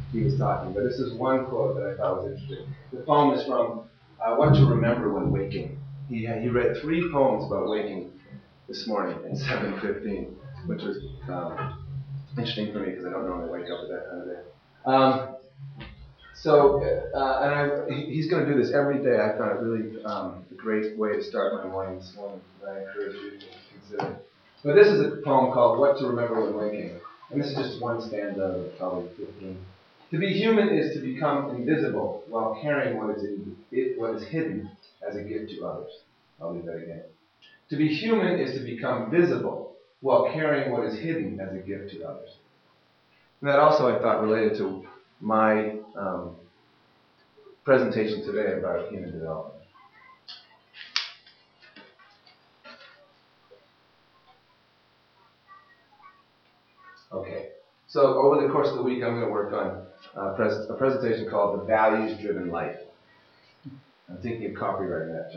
he was talking. But this is one quote that I thought was interesting. The poem is from What to Remember When Waking. He read 3 poems about waking this morning at 7:15, which was interesting for me because I don't normally wake up at that time of day. He's going to do this every day. I found it really a great way to start my morning this morning, and I encourage you to consider. But this is a poem called What to Remember When Waking, and this is just one stanza of probably 15. To be human is to become invisible while carrying what is hidden as a gift to others. I'll read that again. To be human is to become visible while carrying what is hidden as a gift to others. And that also, I thought, related to my presentation today about human development. Okay, so over the course of the week, I'm going to work on a presentation called The Values-Driven Life. I'm thinking of copywriting that,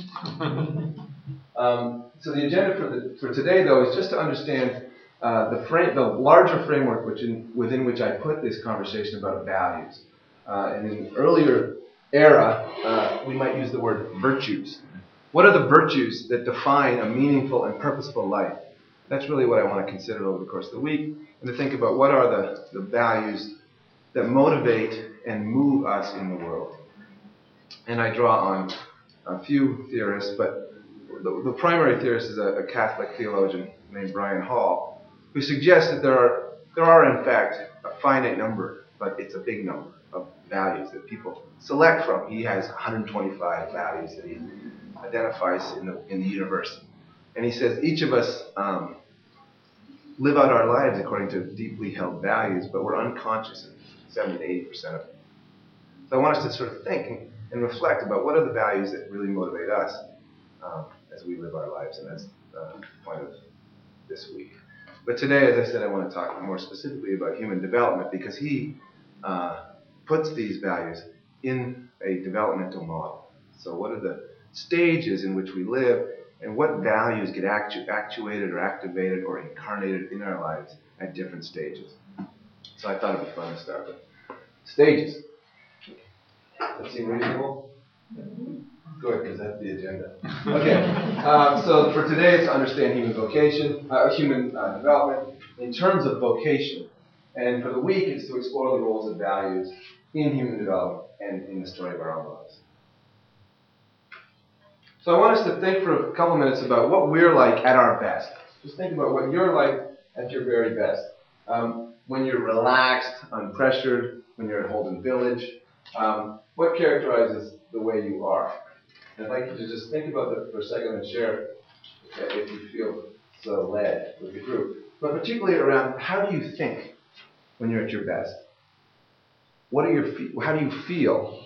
John. So the agenda for today, though, is just to understand the larger framework within which I put this conversation about values. In an earlier era, we might use the word virtues. What are the virtues that define a meaningful and purposeful life? That's really what I want to consider over the course of the week, and to think about what are the values that motivate and move us in the world. And I draw on a few theorists, but the primary theorist is a Catholic theologian named Brian Hall, who suggests that there are in fact a finite number, but it's a big number of values that people select from. He has 125 values that he identifies in the universe. And he says each of us live out our lives according to deeply held values, but we're unconscious in 70 to 80% of them. So I want us to sort of think and reflect about what are the values that really motivate us as we live our lives, and that's the point of this week. But today, as I said, I want to talk more specifically about human development, because he puts these values in a developmental model. So what are the stages in which we live, and what values get actuated or activated or incarnated in our lives at different stages? So I thought it'd be fun to start with stages. That seem reasonable? Good, because that's the agenda. Okay, so for today it's to understand human development in terms of vocation. And for the week it's to explore the roles of values in human development and in the story of our own lives. So I want us to think for a couple minutes about what we're like at our best. Just think about what you're like at your very best. When you're relaxed, unpressured, when you're at Holden Village, what characterizes the way you are? And I'd like you to just think about that for a second and share if you feel so led with the group. But particularly around how do you think when you're at your best? How do you feel?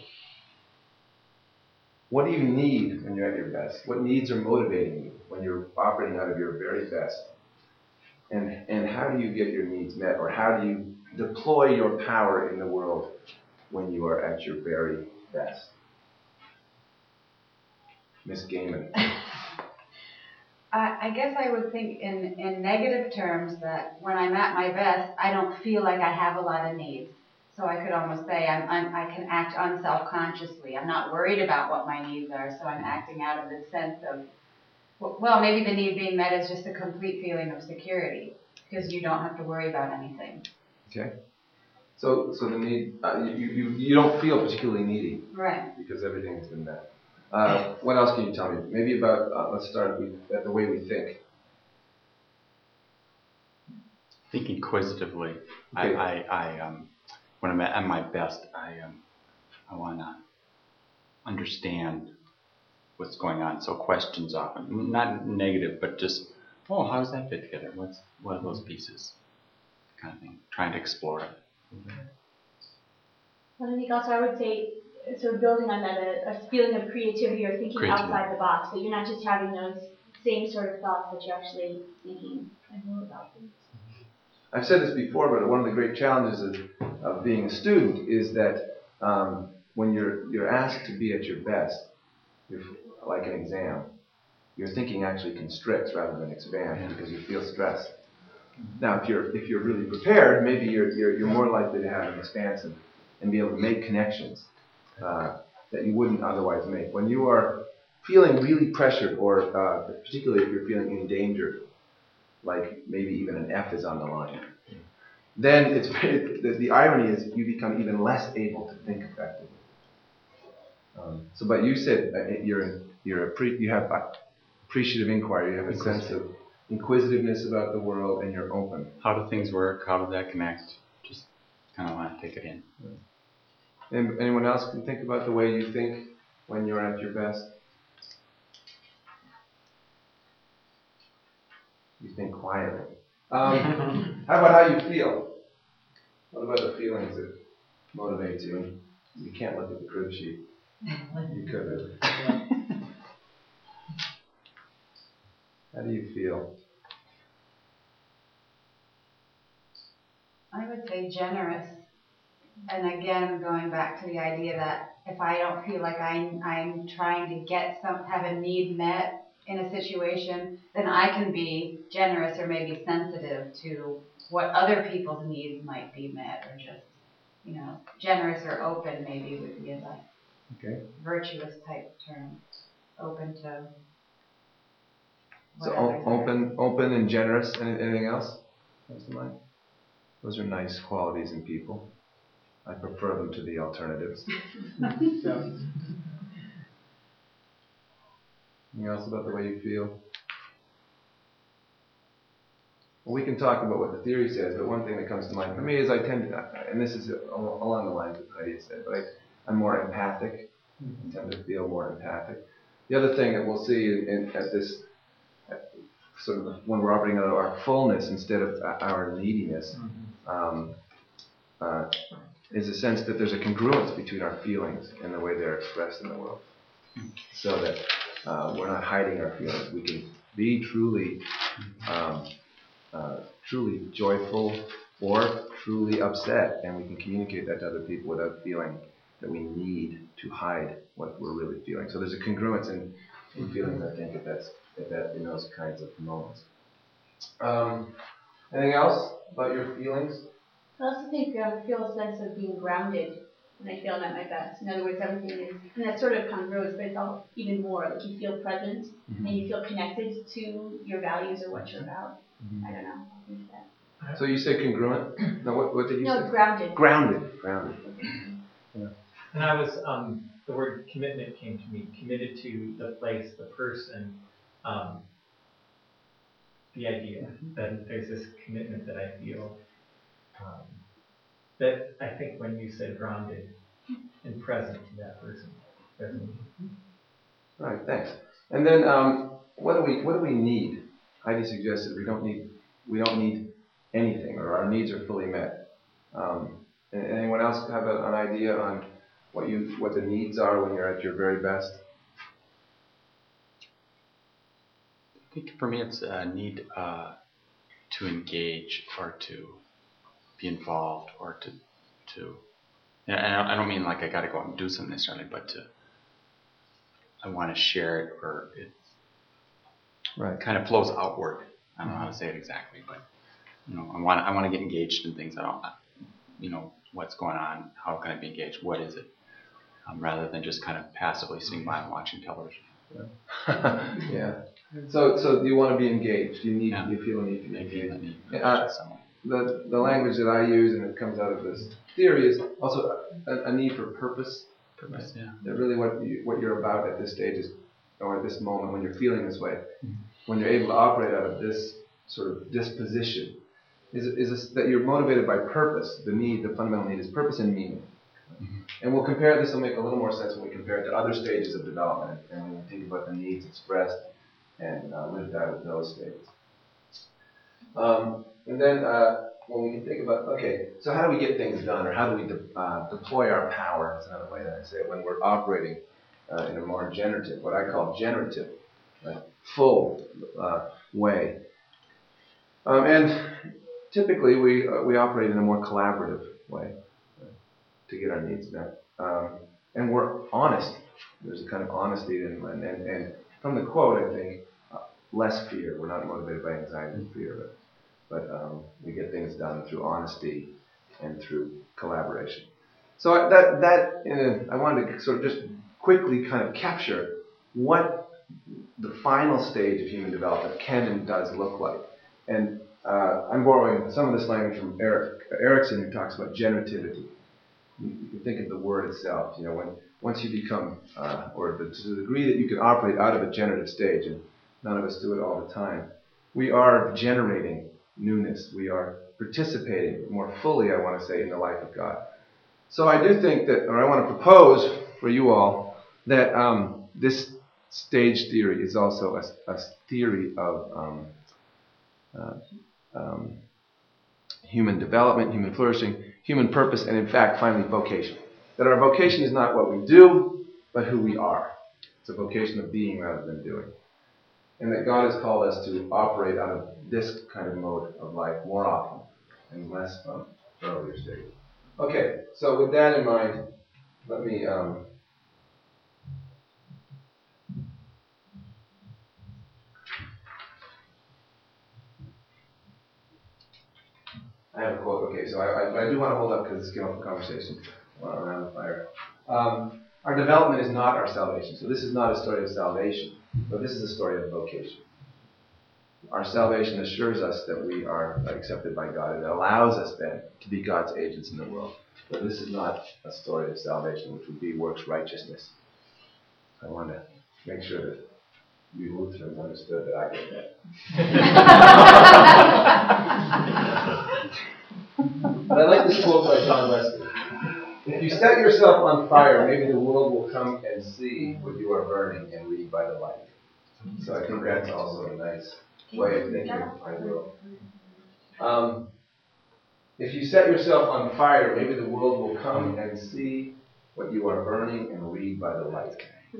What do you need when you're at your best? What needs are motivating you when you're operating out of your very best? And how do you get your needs met, or how do you deploy your power in the world when you are at your very best? Miss Gaiman. I guess I would think in negative terms that when I'm at my best, I don't feel like I have a lot of needs. So I could almost say I can act unselfconsciously. I'm not worried about what my needs are, so I'm acting out of the sense of, well, maybe the need being met is just a complete feeling of security, because you don't have to worry about anything. Okay. So the need, you don't feel particularly needy. Right. Because everything has been met. What else can you tell me? Maybe about, let's start with the way we think. Think inquisitively. Okay. I when I'm at my best, I want to understand what's going on. So questions often, not negative, but just, oh, how does that fit together? What are those pieces? Kind of thing. Trying to explore it. Well, I think also I would say, sort of building on that, a feeling of creativity or thinking outside the box, that you're not just having those same sort of thoughts, but you're actually thinking more about them. I've said this before, but one of the great challenges of being a student is that when you're asked to be at your best, like an exam, your thinking actually constricts rather than expands because you feel stress. Now, if you're really prepared, maybe you're more likely to have an expanse and be able to make connections that you wouldn't otherwise make. When you are feeling really pressured, or particularly if you're feeling endangered, like maybe even an F is on the line, then the irony is you become even less able to think effectively. But you said you have appreciative inquiry. You have a sense of inquisitiveness about the world, and you're open. How do things work? How does that connect? Just kind of want to take it in. And anyone else can think about the way you think when you're at your best? You think quietly. How about how you feel? What about the feelings that motivate you? You can't look at the crib sheet. You could have. How do you feel? I would say generous. And again, going back to the idea that if I don't feel like I'm trying to have a need met in a situation, then I can be generous or maybe sensitive to what other people's needs might be met, or just, generous or open maybe would be a virtuous type term. Open to So open and generous. Anything else comes to mind? Those are nice qualities in people. I prefer them to the alternatives. Anything else about the way you feel? Well, we can talk about what the theory says, but one thing that comes to mind for me is I tend to, and this is along the lines of what Heidi said, but I'm more empathic. I tend to feel more empathic. The other thing that we'll see at this sort of when we're operating out of our fullness instead of our neediness, is a sense that there's a congruence between our feelings and the way they're expressed in the world. So that we're not hiding our feelings. We can be truly joyful or truly upset, and we can communicate that to other people without feeling that we need to hide what we're really feeling. So there's a congruence in feelings, I think, in those kinds of moments. Anything else about your feelings? I also think I feel a sense of being grounded when I feel I'm at my best. In other words, everything is, and that sort of congruous, but it's all even more, like you feel present and you feel connected to your values or what you're about. I don't know. I'll use that. So you say congruent? No, what did you say? No, grounded. Grounded. Yeah. And I was, the word commitment came to me, committed to the place, the person, the idea that there's this commitment that I feel. That I think when you said grounded and present to that person. All right, thanks. And then what do we need? Heidi suggested we don't need anything, or our needs are fully met. Anyone else have an idea on what the needs are when you're at your very best? I think for me it's a need to engage or to be involved or to and I don't mean like I got to go out and do something necessarily, but I want to share it, or it kind of flows outward. I don't know how to say it exactly, but I want to get engaged in things. I don't, what's going on, how can I be engaged, what is it, rather than just kind of passively sitting by and watching television. Yeah. So you want to be engaged. You feel a need to be engaged. The language that I use, and it comes out of this theory, is also a need for purpose. Purpose, yeah. That really what you're about at this stage is, or at this moment when you're feeling this way, when you're able to operate out of this sort of disposition, is that you're motivated by purpose. The fundamental need is purpose and meaning. And we'll compare this. Will make a little more sense when we compare it to other stages of development, and when we think about the needs expressed and lived out of those stages. And then when we can think about, so how do we get things done, or how do we deploy our power? That's another way that I say it, when we're operating in a more generative, what I call generative, full way. And typically we operate in a more collaborative way to get our needs met. And we're honest. There's a kind of honesty, and from the quote, I think, less fear. We're not motivated by anxiety and fear, but we get things done through honesty and through collaboration. So I wanted to sort of just quickly kind of capture what the final stage of human development can and does look like. And I'm borrowing some of this language from Erickson, who talks about generativity. You can think of the word itself. Once you become, to the degree that you can operate out of a generative stage, and none of us do it all the time, we are generating newness. We are participating more fully, I want to say, in the life of God. So I do think that, or I want to propose for you all, that this stage theory is also a theory of human development, human flourishing, human purpose, and in fact, finally, vocation. That our vocation is not what we do, but who we are. It's a vocation of being rather than doing. And that God has called us to operate out of this kind of mode of life more often and less from earlier stages. Okay, so with that in mind, let me I have a quote. Okay, so I do want to hold up because it's getting off the conversation around the fire. Our development is not our salvation. So this is not a story of salvation, but this is a story of vocation. Our salvation assures us that we are accepted by God. It allows us then to be God's agents in the world. But this is not a story of salvation, which would be works righteousness. I want to make sure that you Lutherans understood that I get that. But I like this quote by John Wesley. If you set yourself on fire, maybe the world will come and see what you are burning and read by the light. So I think that's also a nice way of thinking. I will. If you set yourself on fire, maybe the world will come and see what you are burning and read by the light.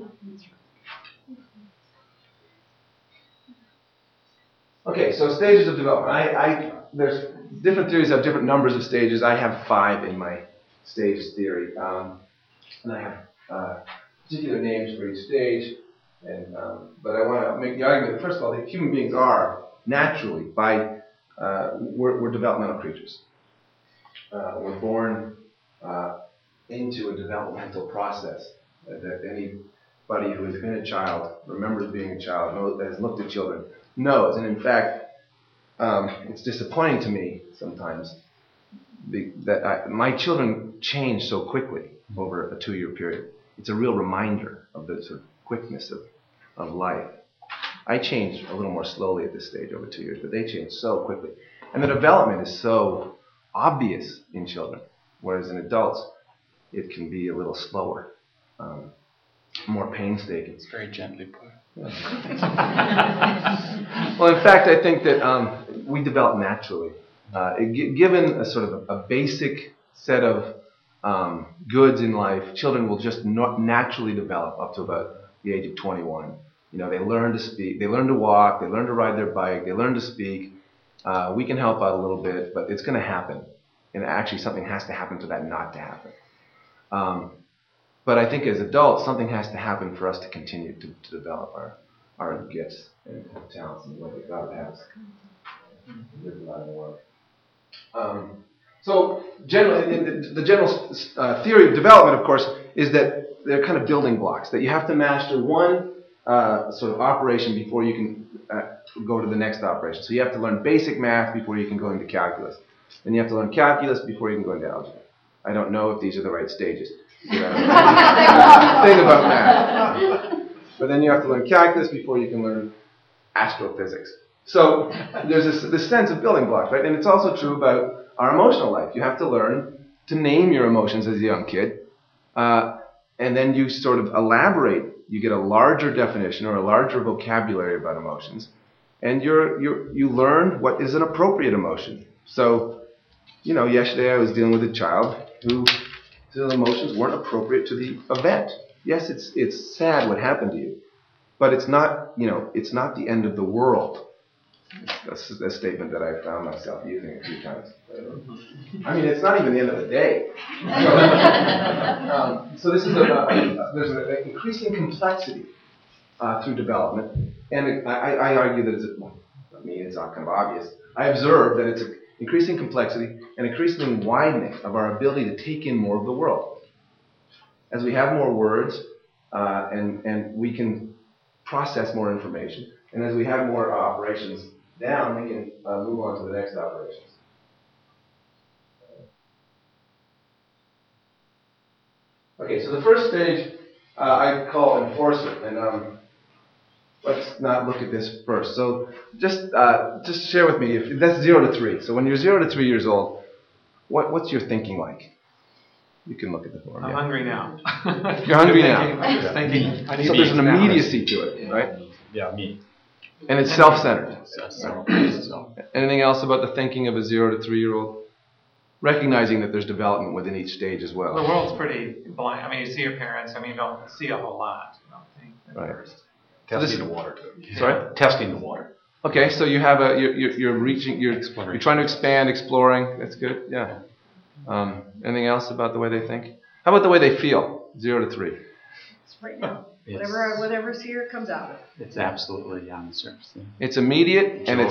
Okay, so stages of development. There's different theories have different numbers of stages. I have 5 in my stage theory, and I have particular names for each stage. And but I want to make the argument that, first of all, that human beings are naturally we're developmental creatures. We're born into a developmental process that anybody who has been a child, remembers being a child, has looked at children, knows. And in fact, it's disappointing to me sometimes that my children change so quickly over a 2-year period. It's a real reminder of the sort of quickness of life. I change a little more slowly at this stage over 2 years, but they change so quickly. And the development is so obvious in children, whereas in adults, it can be a little slower, more painstaking. It's very gently put. Well, in fact, I think that we develop naturally. Given a sort of a basic set of goods in life, children will just naturally develop up to about the age of 21. They learn to speak, they learn to walk, they learn to ride their bike, they learn to speak. We can help out a little bit, but it's going to happen. And actually, something has to happen for that not to happen. But I think as adults, something has to happen for us to continue to develop our gifts and talents in the way that God has lived in the world. So generally, the general theory of development, of course, is that they're kind of building blocks, that you have to master one sort of operation before you can go to the next operation. So you have to learn basic math before you can go into calculus. Then you have to learn calculus before you can go into algebra. I don't know if these are the right stages. Thing about math. But then you have to learn calculus before you can learn astrophysics. So there's this sense of building blocks, right? And it's also true about our emotional life. You have to learn to name your emotions as a young kid. And then you sort of elaborate. You get a larger definition or a larger vocabulary about emotions. And you learn what is an appropriate emotion. So, yesterday I was dealing with a child whose emotions weren't appropriate to the event. Yes, it's sad what happened to you, but it's not the end of the world. That's a statement that I found myself using a few times. I mean, it's not even the end of the day. So this is there's an increasing complexity through development, and I argue that it's not kind of obvious. I observe that it's an increasing complexity and increasing widening of our ability to take in more of the world. As we have more words, and we can process more information, and as we have more operations down, we can move on to the next operations. Okay, so the first stage I call enforcer, and let's not look at this first. So just share with me, if that's 0 to 3. So when you're 0 to 3 years old, what's your thinking like? You can look at the form. I'm hungry now. You're hungry now. I'm just thinking. I need So to there's eat an now. immediacy to it, right? Yeah, me. And it's self-centered. So, Anything else about the thinking of a 0 to 3 year old? Recognizing that there's development within each stage as well. The world's pretty blind. I mean, you see your parents. I mean, you don't see a whole lot. I don't think. At Right. first. testing the water. Sorry? Testing the water. Okay, so you have you're reaching, you're trying to expand, exploring. That's good. Yeah. Anything else about the way they think? How about the way they feel? 0 to 3. It's right now. It's- Whatever's here comes out. It's absolutely on the surface. Yeah. It's immediate, and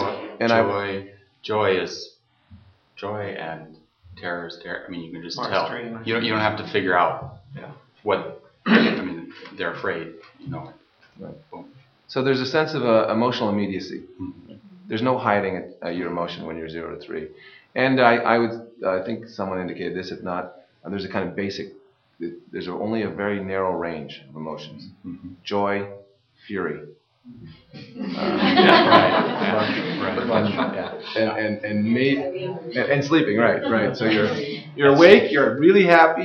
joy and terror is terror. I mean, you can just More tell. extreme. You don't have to figure out Yeah. what. I mean, they're afraid. You know. Right. Boom. So there's a sense of emotional immediacy. Mhm. There's no hiding your emotion when you're 0 to 3. And I think someone indicated this. If not, there's a kind of basic. There's only a very narrow range of emotions: Mhm. joy, fury, and sleeping. Right. So you're awake. You're really happy.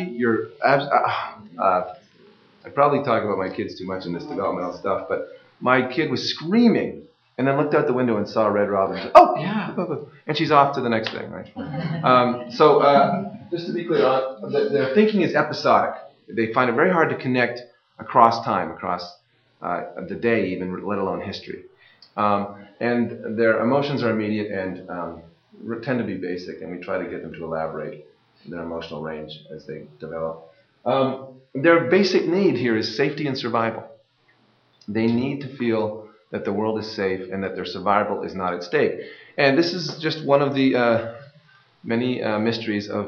I probably talk about my kids too much in this developmental stuff, but my kid was screaming and then looked out the window and saw a red robin. And said, oh, Yeah. and she's off to the next thing, right? So just to be clear, their thinking is episodic. They find it very hard to connect across time, across the day even, let alone history. And their emotions are immediate and tend to be basic, and we try to get them to elaborate their emotional range as they develop. Their basic need here is safety and survival. They need to feel that the world is safe and that their survival is not at stake. And this is just one of the many mysteries of,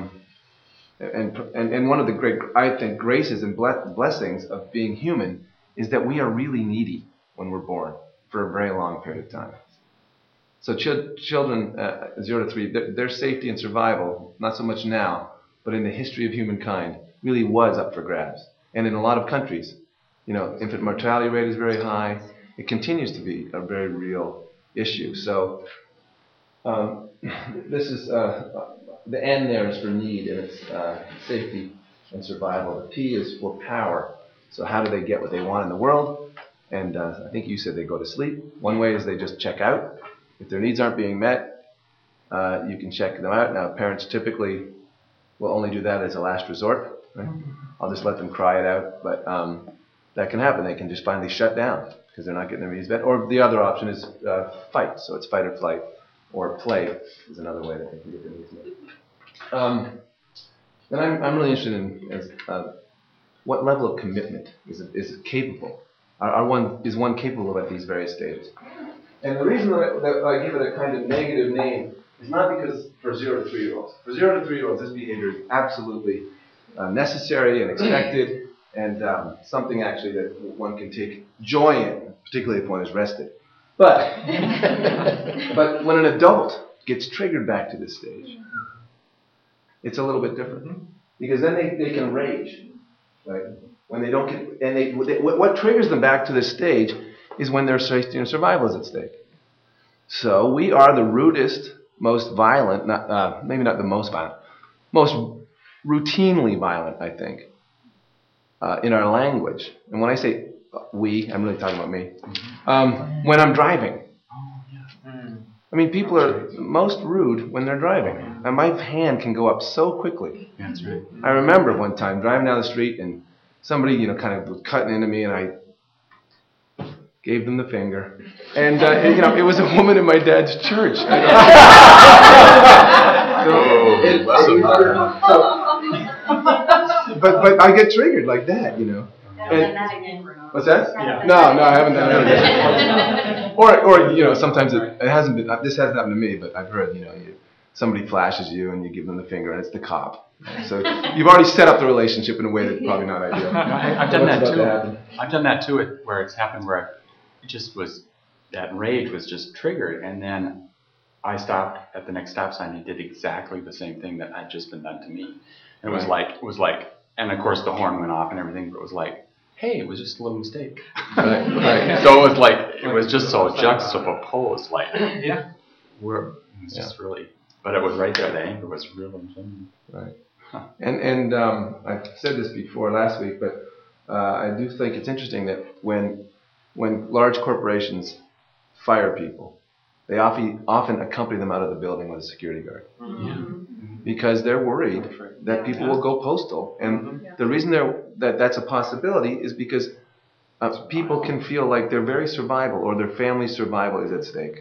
and one of the great, I think, graces and blessings of being human is that we are really needy when we're born for a very long period of time. So children 0 to 3, their safety and survival, not so much now, but in the history of humankind, really was up for grabs. And in a lot of countries, infant mortality rate is very high. It continues to be a very real issue. So this is the N there is for need, and it's safety and survival. The P is for power. So how do they get what they want in the world? And I think you said they go to sleep. One way is they just check out. If their needs aren't being met, you can check them out. Now, parents typically will only do that as a last resort. Right? I'll just let them cry it out, but that can happen. They can just finally shut down because they're not getting their needs met. Or the other option is fight. So it's fight or flight, or play is another way that they can get their needs met. And I'm really interested in what level of commitment is it capable? Is one capable of at these various stages? And the reason that I give it a kind of negative name is not because for 0 to 3 year olds. For 0 to 3 year olds, this behavior is absolutely necessary and expected, and something actually that one can take joy in, particularly if one is rested. But when an adult gets triggered back to this stage, it's a little bit different, because then they can rage, right? When they don't get, and what triggers them back to this stage is when their safety and survival is at stake. So we are the rudest, most violent, maybe not the most violent, most routinely violent, I think, in our language. And when I say we, I'm really talking about me. When I'm driving. I mean, people are most rude when they're driving. And my hand can go up so quickly. That's right. I remember one time driving down the street and somebody, kind of was cutting into me, and I gave them the finger. And, it was a woman in my dad's church. But I get triggered like that, Never done that again, Bruno. What's that? Yeah. No, I haven't done it. Or sometimes it hasn't been. This hasn't happened to me, but I've heard. Somebody flashes you and you give them the finger, and it's the cop. So you've already set up the relationship in a way that's probably not ideal. I've done that What's about too. to happen? I've done that too, where it's happened where it just was, that rage was just triggered, and then I stopped at the next stop sign and did exactly the same thing that had just been done to me. And it was like, and of course the horn went off and everything, but it was like, hey, it was just a little mistake. Right. So it was just so juxtaposed, like, it was just really, but it was right there, the anger was real and genuine. Right. And I've said this before last week, but I do think it's interesting that when large corporations fire people, they often accompany them out of the building with a security guard. Because they're worried that people will go postal. And the reason that's a possibility is because people can feel like their very survival or their family's survival is at stake.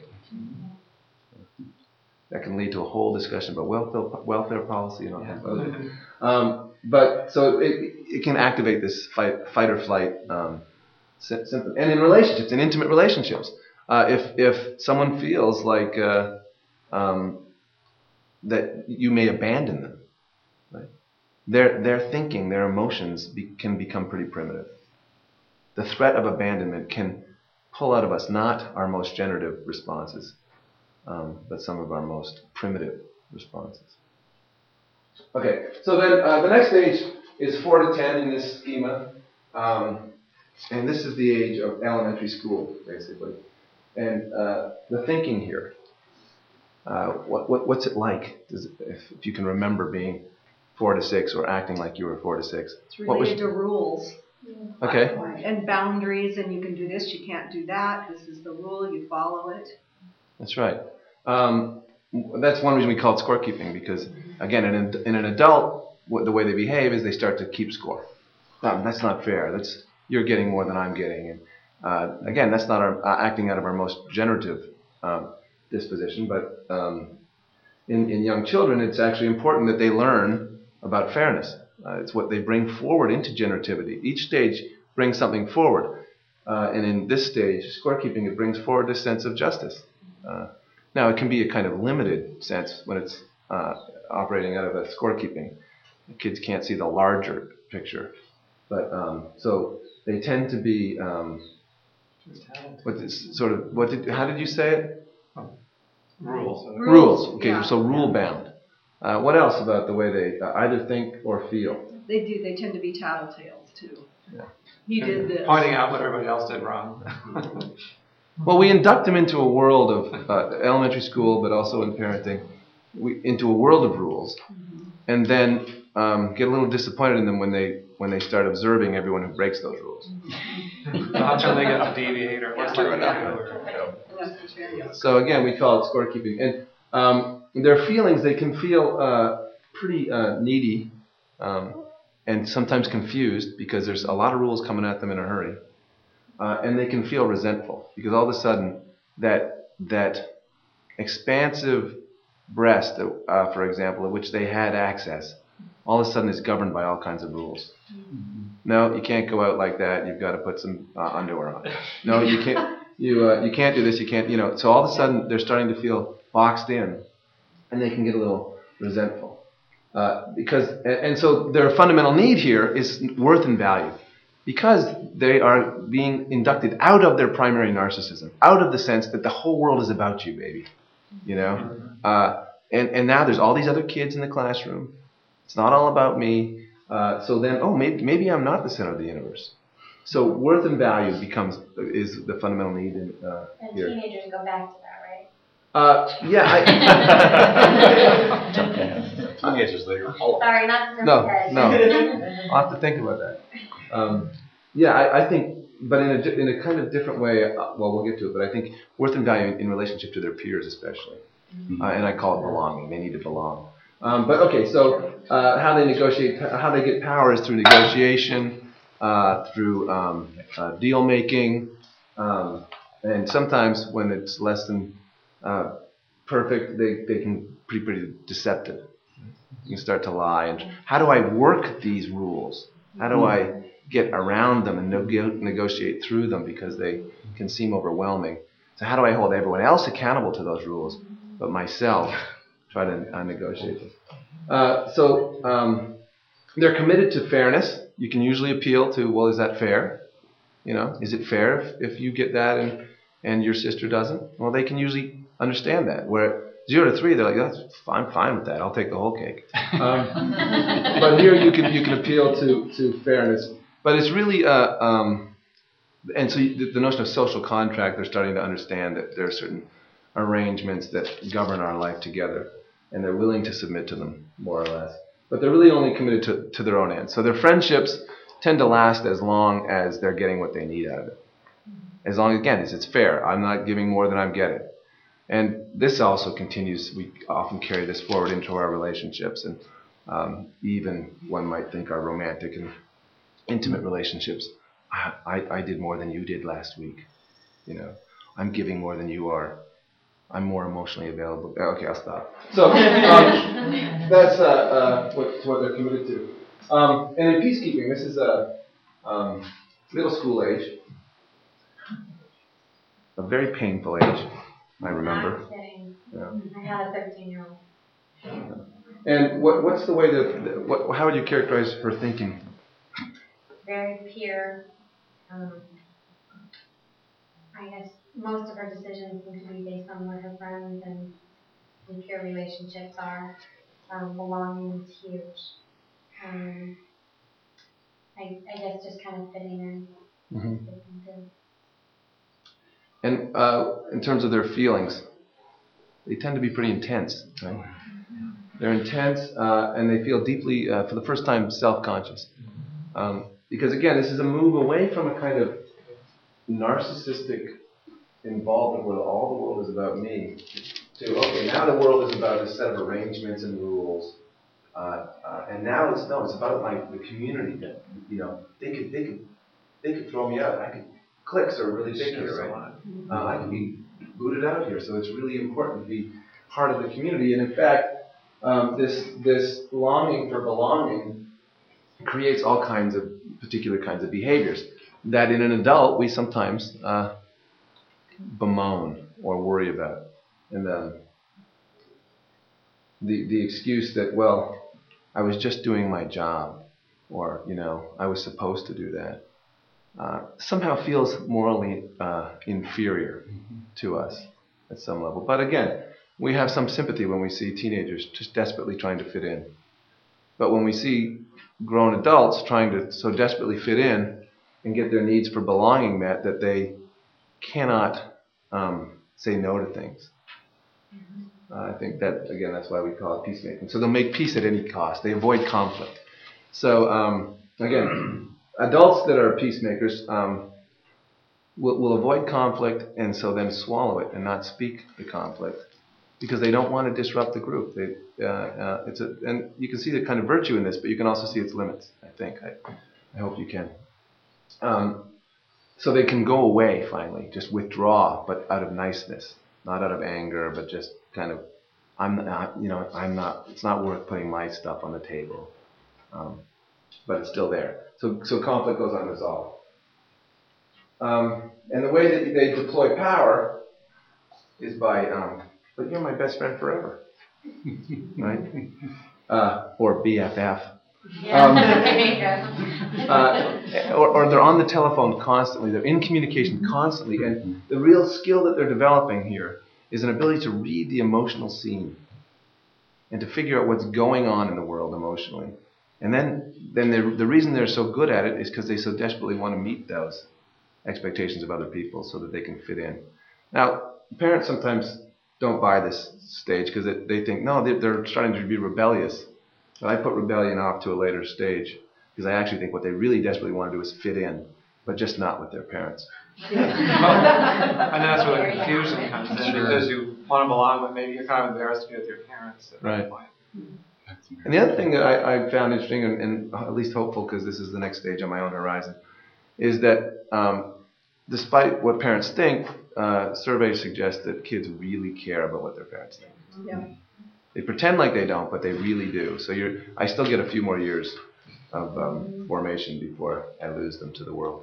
That can lead to a whole discussion about welfare policy and all that. But so it can activate this fight or flight symptom. And in relationships, in intimate relationships, if someone feels like that you may abandon them, right? Their thinking, their emotions can become pretty primitive. The threat of abandonment can pull out of us not our most generative responses, but some of our most primitive responses. Okay, so then the next age is 4 to 10 in this schema, and this is the age of elementary school, basically. And the thinking here, what's it like? If you can remember being 4 to 6 or acting like you were 4 to 6. It's related to rules. Okay. And boundaries, and you can do this, you can't do that. This is the rule, you follow it. That's right. That's one reason we call it scorekeeping, because, again, in an adult, the way they behave is they start to keep score. No, that's not fair. You're getting more than I'm getting. And again, that's not acting out of our most generative disposition, but in young children, it's actually important that they learn about fairness. It's what they bring forward into generativity. Each stage brings something forward. And in this stage, scorekeeping, it brings forward this sense of justice. Now, it can be a kind of limited sense when it's operating out of a scorekeeping. The kids can't see the larger picture. But so they tend to be, how did you say it? Rules. Rules. Okay, Yeah. so rule bound. What else about the way they either think or feel? They do. They tend to be tattletales too. Yeah. You did this. Pointing out what everybody else did wrong. Well, we induct them into a world of elementary school, but also in parenting, into a world of rules, and then get a little disappointed in them when they start observing everyone who breaks those rules. How come they get to deviate or what's going on? So again, we call it scorekeeping. And their feelings, they can feel pretty needy and sometimes confused because there's a lot of rules coming at them in a hurry. And they can feel resentful because all of a sudden that expansive breast, for example, of which they had access, all of a sudden is governed by all kinds of rules. No, you can't go out like that. You've got to put some underwear on. No, you can't. You can't do this. You can't. So all of a sudden they're starting to feel boxed in, and they can get a little resentful and so their fundamental need here is worth and value, because they are being inducted out of their primary narcissism, out of the sense that the whole world is about you, baby. And now there's all these other kids in the classroom. It's not all about me. So then, maybe I'm not the center of the universe. So worth and value is the fundamental need in here. And teenagers go back to that, right? Teenagers, they're Sorry, not to No. I'll have to think about that. I think, but in a kind of different way. We'll get to it. But I think worth and value in relationship to their peers, especially, and I call it belonging. They need to belong. But okay, so how they negotiate, how they get power is through negotiation, through deal making, and sometimes when it's less than perfect, they can be pretty deceptive. You can start to lie. And how do I work these rules? How do I get around them and negotiate through them because they can seem overwhelming. So how do I hold everyone else accountable to those rules, but myself try to negotiate them? They're committed to fairness. You can usually appeal to, well, is that fair? Is it fair if you get that and your sister doesn't? Well, they can usually understand that. Where 0 to 3, they're like, I'm fine with that. I'll take the whole cake. But here you can appeal to fairness. But it's really, and so the notion of social contract, they're starting to understand that there are certain arrangements that govern our life together, and they're willing to submit to them, more or less. But they're really only committed to their own ends. So their friendships tend to last as long as they're getting what they need out of it. As long, again, as it's fair. I'm not giving more than I'm getting. And this also continues. We often carry this forward into our relationships, and even one might think our romantic and intimate relationships. I did more than you did last week. I'm giving more than you are. I'm more emotionally available. Okay, I'll stop. So that's what they're committed to. And in peacekeeping, this is a middle school age, a very painful age. I remember. Not kidding. Yeah. I had a 13-year-old. And what's the way that? How would you characterize her thinking? Very pure. I guess most of her decisions seem to be based on what her friends and pure relationships are. Belonging is huge. I guess just kind of fitting in. Mm-hmm. And in terms of their feelings, they tend to be pretty intense. Right? They're intense, and they feel deeply, for the first time, self-conscious. Because again, this is a move away from a kind of narcissistic involvement where all the world is about me, to, okay, now the world is about a set of arrangements and rules, and now it's about the community that, they could throw me out. Cliques are really big here, right? I can be booted out here, so it's really important to be part of the community. And in fact, this longing for belonging creates all kinds of particular kinds of behaviors that in an adult we sometimes bemoan or worry about. And the excuse that, well, I was just doing my job, or, I was supposed to do that, somehow feels morally inferior to us at some level. But again, we have some sympathy when we see teenagers just desperately trying to fit in. But when we see grown adults trying to so desperately fit in and get their needs for belonging met that they cannot say no to things. I think that, again, that's why we call it peacemaking. So they'll make peace at any cost. They avoid conflict. So, again, adults that are peacemakers will avoid conflict and so then swallow it and not speak the conflict because they don't want to disrupt the group. And you can see the kind of virtue in this, but you can also see its limits, I think. I hope you can. So they can go away finally, just withdraw, but out of niceness, not out of anger, but just kind of, it's not worth putting my stuff on the table. But it's still there. So conflict goes unresolved. And the way that they deploy power is by, but you're my best friend forever, right? Or BFF. Or they're on the telephone constantly. They're in communication constantly. And the real skill that they're developing here is an ability to read the emotional scene and to figure out what's going on in the world emotionally. And then the reason they're so good at it is because they so desperately want to meet those expectations of other people so that they can fit in. Now, parents sometimes don't buy this stage because they think, no, they're starting to be rebellious. But I put rebellion off to a later stage because I actually think what they really desperately want to do is fit in, but just not with their parents. And that's where the confusion comes in because you want to belong, but maybe you're kind of embarrassed to be with your parents at that point. And the other thing that I found interesting and at least hopeful, because this is the next stage on my own horizon, is that despite what parents think, surveys suggest that kids really care about what their parents think. Yeah. They pretend like they don't, but they really do. So I still get a few more years formation before I lose them to the world.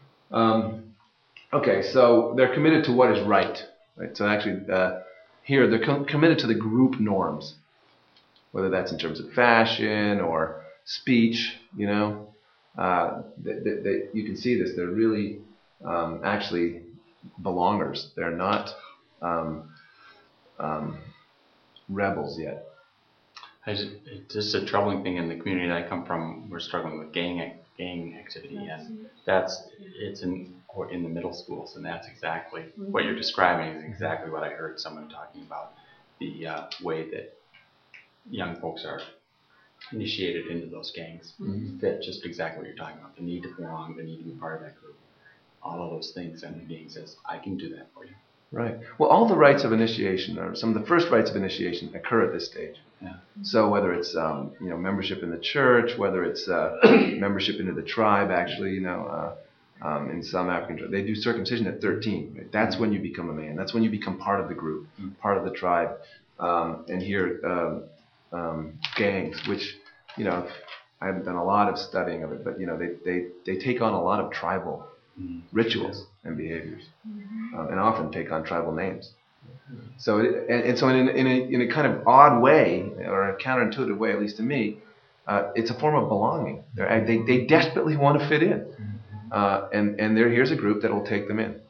Okay, so they're committed to what is right. So actually, here they're committed to the group norms, whether that's in terms of fashion or speech. You know, you can see this. They're really actually belongers. They're not rebels yet. It's just a troubling thing in the community that I come from. We're struggling with gang activity, and it's in the middle schools, and that's exactly what you're describing. Is exactly what I heard someone talking about, the way that young folks are initiated into those gangs. Fit just exactly what you're talking about. The need to belong, the need to be part of that group, all of those things, and the gang says, "I can do that for you." Right. Well, all the rites of initiation, or some of the first rites of initiation, occur at this stage. Yeah. So whether it's membership in the church, whether it's membership into the tribe, actually, in some African tribes, they do circumcision at 13. Right? That's when you become a man. That's when you become part of the group, part of the tribe. And here, gangs, which I haven't done a lot of studying of it, but they take on a lot of tribal rituals and behaviors, and often take on tribal names. So in a kind of odd way, or a counterintuitive way, at least to me, it's a form of belonging. They desperately want to fit in, and here's a group that will take them in.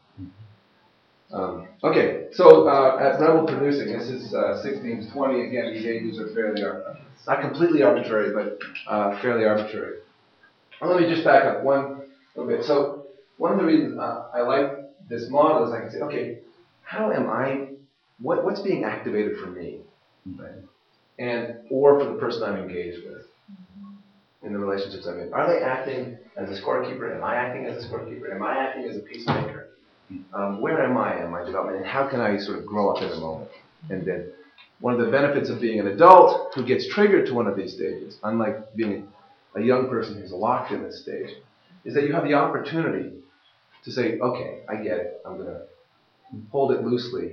Okay, so at Rebel Producing, this is 16 to 20. Again, these ages are fairly not completely arbitrary, but fairly arbitrary. Well, let me just back up one little bit. So one of the reasons I like this model is I can say, okay, how am I? What's being activated for me, right? Or for the person I'm engaged with in the relationships I'm in? Are they acting as a scorekeeper? Am I acting as a scorekeeper? Am I acting as a peacemaker? Where am I in my development, and how can I sort of grow up in a moment? And then one of the benefits of being an adult who gets triggered to one of these stages, unlike being a young person who's locked in this stage, is that you have the opportunity to say, okay, I get it. I'm going to hold it loosely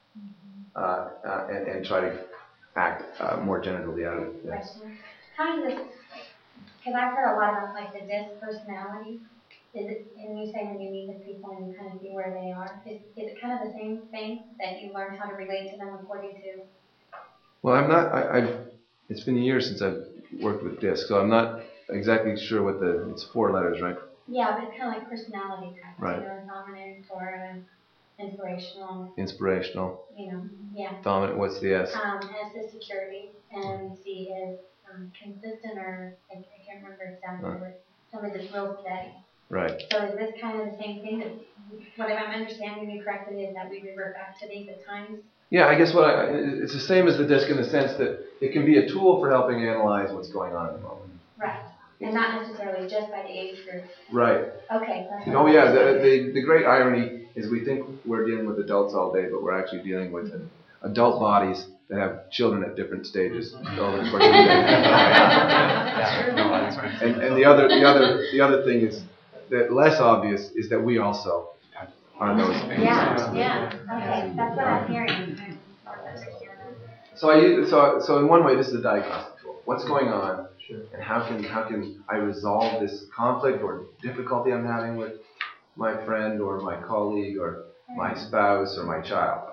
and try to act more generally out of it. Yes. How does this, because I've heard a lot about like the DISC personality. Is it, and you say when you meet with people and you kind of see where they are, is it kind of the same thing that you learn how to relate to them according to? Well, I'm not, it's been years since I've worked with DISC, so I'm not exactly sure what it's 4 letters, right? Yeah, but it's kind of like personality type, right. Dominant or inspirational. Inspirational. Yeah. Dominant, what's the S? S is security, and C is consistent, or I can't remember exactly the word. Something that's real steady. Right. So is this kind of the same thing? That what I'm understanding you correctly is that we revert back to these at times? Yeah, I guess it's the same as the DISC in the sense that it can be a tool for helping analyze what's going on in the moment. Right. And not necessarily just by the age group. Right. Okay. Oh yeah, the great irony is we think we're dealing with adults all day, but we're actually dealing with adult bodies that have children at different stages over the course of the day. And the other thing is that less obvious is that we also are those things. Yeah. Okay, that's what I'm hearing. So in one way, this is a diagnostic tool. What's going on, and how can I resolve this conflict or difficulty I'm having with my friend or my colleague or my spouse or my child?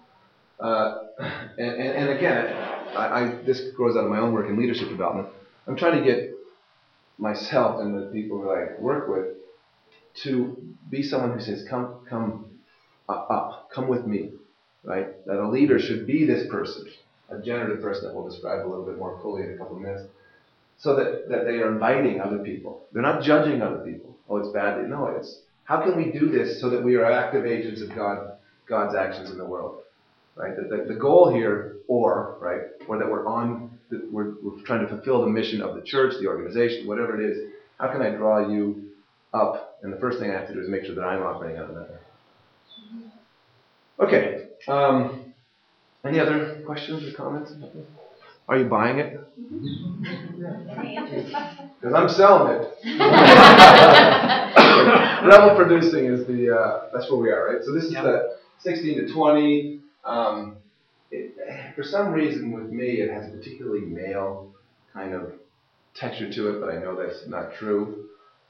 And again, this grows out of my own work in leadership development. I'm trying to get myself and the people who I work with to be someone who says, come up, come with me, right? That a leader should be this person, a generative person that we'll describe a little bit more fully in a couple of minutes, so that they are inviting other people. They're not judging other people. Oh, it's bad. No, it's how can we do this so that we are active agents of God's actions in the world, right? The goal here, or that we're trying to fulfill the mission of the church, the organization, whatever it is. How can I draw you up? And the first thing I have to do is make sure that I'm operating out of that. Okay. Any other questions or comments? Are you buying it? Because I'm selling it. Rebel Producing is that's where we are, right? So this is the 16 to 20. For some reason with me, it has a particularly male kind of texture to it, but I know that's not true.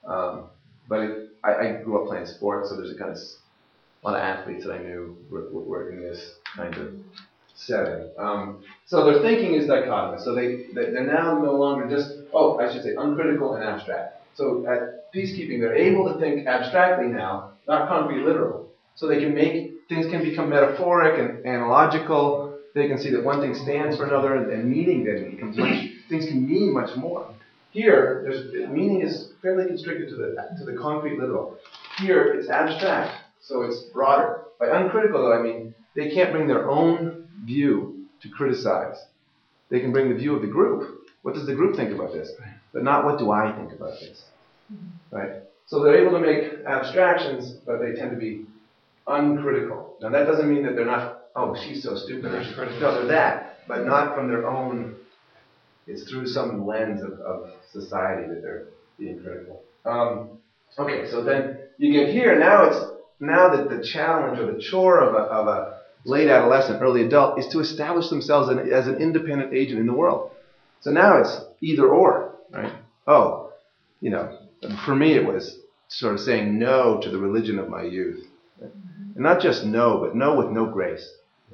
I grew up playing sports, so there's a lot of athletes that I knew were in this kind of setting. So their thinking is dichotomous. So they're now no longer just, uncritical and abstract. So at peacekeeping, they're able to think abstractly now, not concrete literal. So things can become metaphoric and analogical. They can see that one thing stands for another, and meaning then becomes things can mean much more. Here, meaning is fairly constricted to the concrete literal. Here, it's abstract, so it's broader. By uncritical, though, I mean they can't bring their own view to criticize. They can bring the view of the group. What does the group think about this? But not what do I think about this, right? So they're able to make abstractions, but they tend to be uncritical. Now that doesn't mean that they're not, oh, she's so stupid. No, they're that, but not from their own. It's through some lens of society that they're being critical. Okay, so then you get here. Now that the challenge or the chore of a late adolescent, early adult is to establish themselves as an independent agent in the world. So now it's either or, right? Oh, for me it was sort of saying no to the religion of my youth. Right? And not just no, but no with no grace.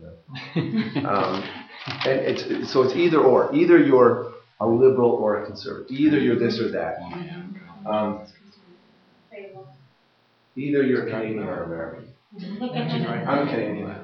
And so it's either or. Either you're a liberal or a conservative. Either you're this or that. Either you're Canadian or American. I'm Canadian.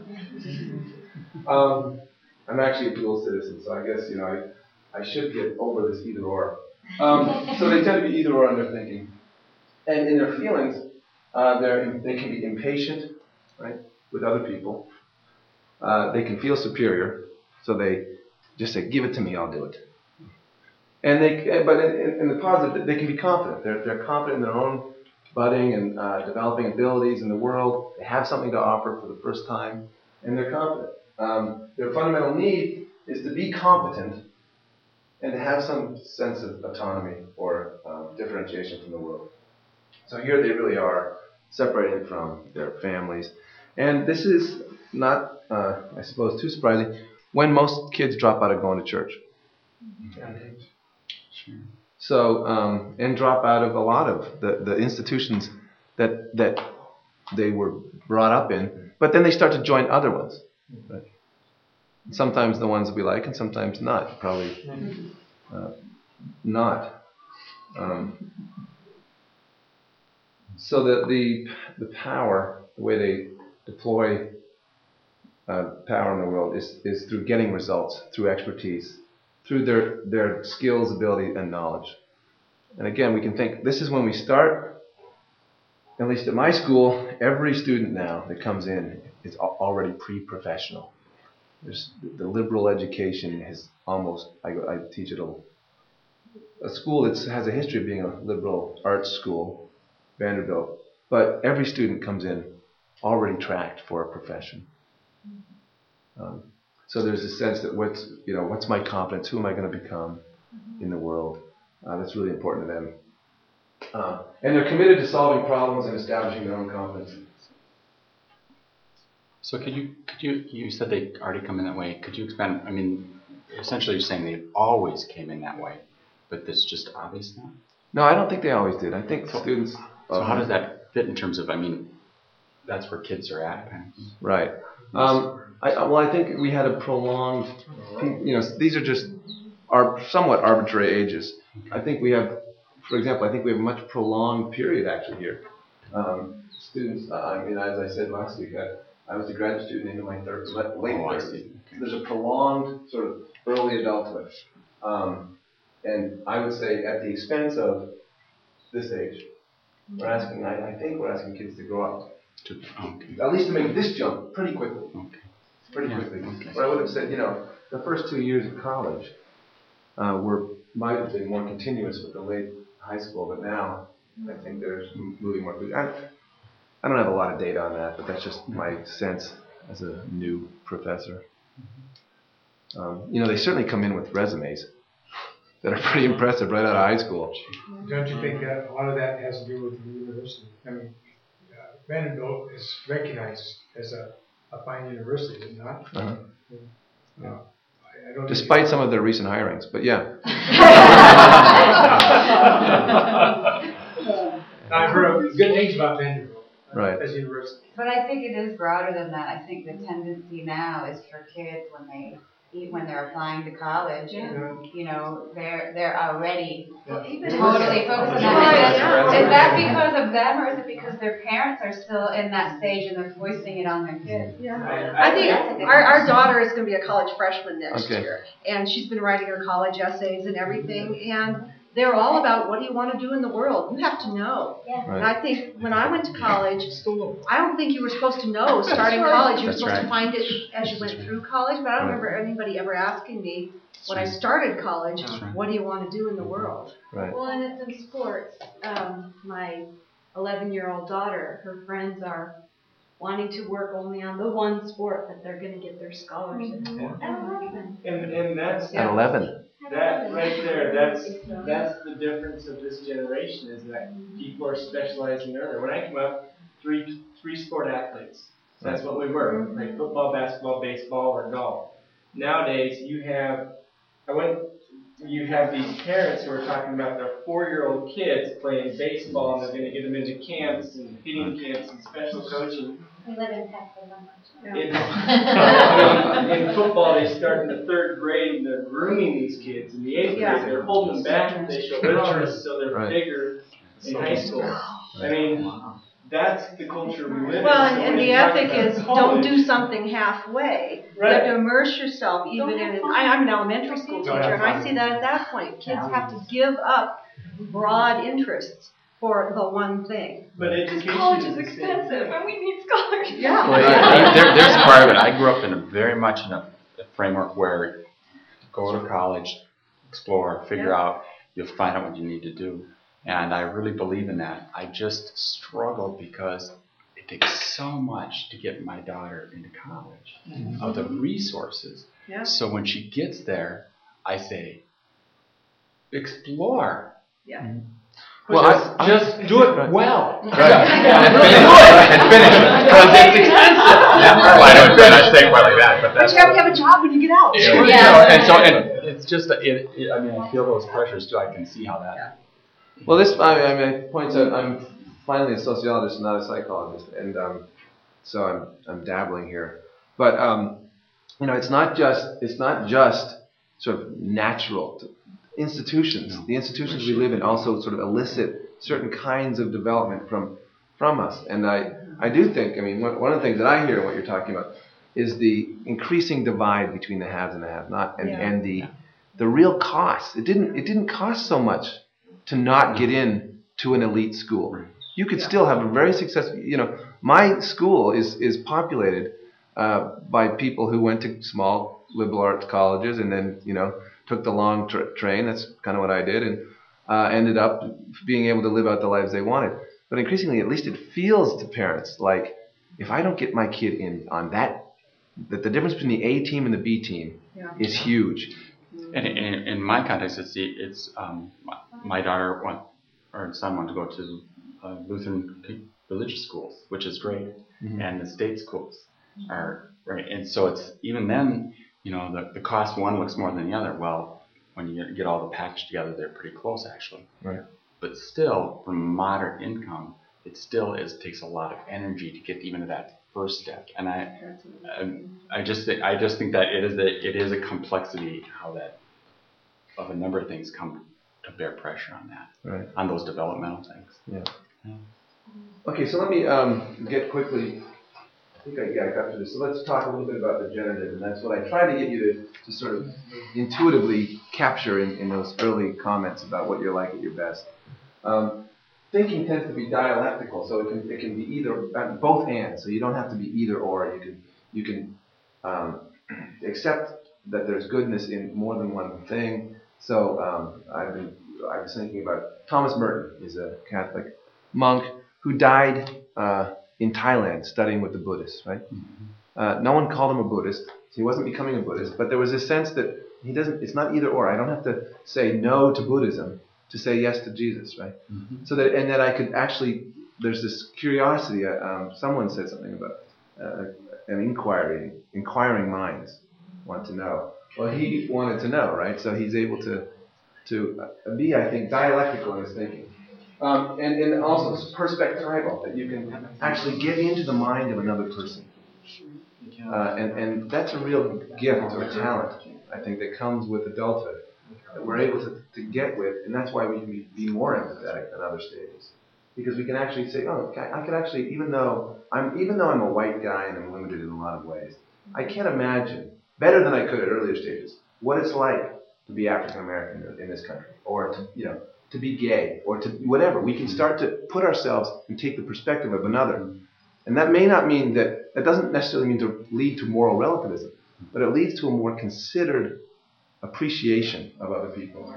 I'm actually a dual citizen, so I guess I should get over this either or. So they tend to be either or in their thinking, and in their feelings, they can be impatient, right, with other people. They can feel superior, so they just say, "Give it to me, I'll do it." And but in the positive, they can be confident. They're confident in their own budding and developing abilities in the world. They have something to offer for the first time, and they're confident. Their fundamental need is to be competent and to have some sense of autonomy or differentiation from the world. So here they really are separated from their families. And this is not, I suppose, too surprising when most kids drop out of going to church. So, and drop out of a lot of the institutions that they were brought up in, but then they start to join other ones. Right? Sometimes the ones that we like, and sometimes not. Probably not. So the power, the way they deploy power in the world is through getting results, through expertise, through their skills, ability, and knowledge. And again, we can think this is when we start. At least at my school, every student now that comes in is already pre-professional. The liberal education has almost, I teach at a school that has a history of being a liberal arts school, Vanderbilt, but every student comes in already tracked for a profession. So there's a sense that what's my competence, who am I going to become in the world? That's really important to them. And they're committed to solving problems and establishing their own competence. So could you said they already come in that way. Could you expand? I mean, essentially you're saying they always came in that way, but it's just obvious now? No, I don't think they always did. I think students... So how does that fit in terms of, that's where kids are at? Right. I think we had a prolonged... these are just somewhat arbitrary ages. I think we have, for example, a much prolonged period actually here. Students, as I said last week, I was a graduate student into my late 30s. Okay. There's a prolonged sort of early adulthood. And I would say at the expense of this age. I think we're asking kids to grow up. At least to make this jump pretty quickly. Pretty quickly. But I would have said, the first 2 years of college might have been more continuous with the late high school, but now I think they're moving more quickly. I don't have a lot of data on that, but that's just my sense as a new professor. They certainly come in with resumes that are pretty impressive right out of high school. Don't you think that a lot of that has to do with the university? Vanderbilt is recognized as a fine university, is it not? I don't. despite some of their recent hirings. But yeah. I've heard good things about Vanderbilt. Right. As a university. But I think it is broader than that. I think the tendency now is for kids when they're applying to college, and, you know, they're already totally focused on that. Is that because of them, or is it because their parents are still in that stage and they're foisting it on their kids? Yeah. I think our daughter is going to be a college freshman next year, and she's been writing her college essays and everything, and they're all about what do you want to do in the world. You have to know. Yeah. And I think when I went to college, I don't think you were supposed to know starting college. You were supposed to find it as you went through college, but I don't remember anybody ever asking me when I started college, what do you want to do in the world? Right. Well, and it's in sports. My 11-year-old daughter, her friends are wanting to work only on the one sport that they're going to get their scholarship for. And that's At 11. that right there. That's the difference of this generation is that people are specializing earlier. When I came up, three sport athletes. That's what we were, like football, basketball, baseball, or golf. Nowadays, you have these parents who are talking about their 4-year-old kids playing baseball, and they're going to get them into camps and hitting camps and special coaching. We live in Texas, In football, they start in the 3rd grade and they're grooming these kids. In the 8th grade, they're holding them back and they show interest so they're bigger in high school. I mean, that's the culture we live in. Well, and the ethic is don't do something halfway. Right. You have to immerse yourself even in it. I'm an elementary school teacher, and I see that at that point. Kids have to give up broad interests for the one thing. But education College is expensive, and we need scholarships. Yeah. Well, there's part of it. I grew up very much in a framework where go to college, explore, figure out, you'll find out what you need to do. And I really believe in that. I just struggle because it takes so much to get my daughter into college of the resources. Yeah. So when she gets there, I say, explore. Yeah. Well, just do it well. Right. And finish it. Because it's expensive. Well, I don't say quite like that, but that's. But you have to have a job when you get out. You know, and it's just, I mean, I feel those pressures too. I can see how that. Well, this it points out I'm finally a sociologist, not a psychologist, and so I'm dabbling here. But you know, it's not just sort of natural. Institutions, the institutions we live in, also sort of elicit certain kinds of development from us. And I do think, I mean, one of the things that I hear in what you're talking about is the increasing divide between the haves and the have-not, and the real cost. It didn't cost so much to not get in to an elite school. You could still have a very successful, you know, my school is populated by people who went to small liberal arts colleges and then, you know, took the long train. That's kind of what I did, and ended up being able to live out the lives they wanted. But increasingly, at least it feels to parents like if I don't get my kid in on that the difference between the A team and the B team is huge. And in my context, it's my daughter son wanted to go to Lutheran religious schools, which is great, and the state schools are right. And so it's even then, you know, the cost one looks more than the other. Well, when you get all the package together, they're pretty close actually. Right. But still, from moderate income, it still takes a lot of energy to get even to that first step. And I just think that it is a complexity how that of a number of things come to bear pressure on that, on those developmental things. Yeah. Okay, so let me get quickly. I think I got through this. So let's talk a little bit about the generative, and that's what I tried to get you to sort of intuitively capture in those early comments about what you're like at your best. Thinking tends to be dialectical, so it can be either both and. So you don't have to be either or. You can accept that there's goodness in more than one thing. So I was thinking about Thomas Merton, is a Catholic monk who died in Thailand studying with the Buddhists, right? No one called him a Buddhist. So he wasn't becoming a Buddhist, but there was a sense that it's not either or. I don't have to say no to Buddhism to say yes to Jesus, right? So that I could actually, there's this curiosity. Someone said something about an inquiring minds want to know. Well, he wanted to know, right? So he's able to be, I think, dialectical in his thinking. And also perspectival, that you can actually get into the mind of another person. And that's a real gift or talent, I think, that comes with adulthood, that we're able to get with, and that's why we can be more empathetic than other stages. Because we can actually say, oh, I could actually, even though I'm a white guy and I'm limited in a lot of ways, I can't imagine, better than I could at earlier stages, what it's like to be African American in this country, or to be gay, or to whatever. We can start to put ourselves and take the perspective of another. And that may not mean that doesn't necessarily mean to lead to moral relativism, but it leads to a more considered appreciation of other people.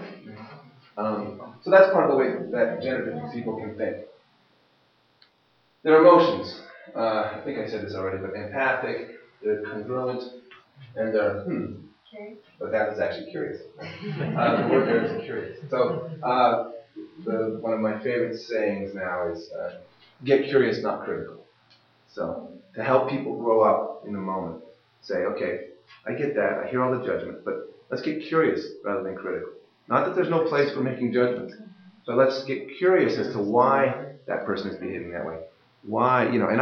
So that's part of the way that generative people can think. Their emotions, I think I said this already, but empathic, they're congruent, and they're but that is actually curious. The word there is curious. So one of my favorite sayings now is, get curious, not critical. So to help people grow up in the moment, say, okay, I get that, I hear all the judgment, but let's get curious rather than critical. Not that there's no place for making judgments, but let's get curious as to why that person is behaving that way. Why, and